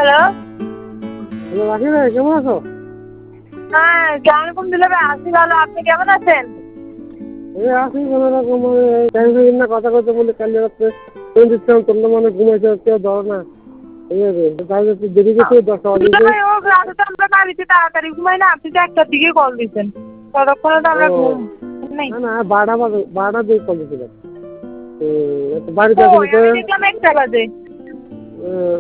Hello. Hello রাখি ভাই, কেমন আছো? হ্যাঁ, সালামালাইকুম দুলা ভাই, আছি ভালো। আপনি কেমন আছেন? এই আছি কোনো রকম, টাইম না কথা কথা বলে কাল রাত্রে ফোন দিচ্ছিলাম, তোমরা মানে ঘুমাইছো, কেউ ধরো না। ঠিক আছে, তাহলে একটু দেরি গেছে, 10টা দুলা বাজেছে। ভাই, ও রাতে তো আমরা বাড়িতে তাড়াতাড়ি ঘুমাই না, আপনি তো 1টার দিকে কল দিছেন। ততক্ষণে তো ও আমরা ঘুম নেই। না না, 12টা দিয়ে কল দিয়েছিলাম। বাড়িতে কই, আসলে তো আমি দেখলাম 1টা বাজে।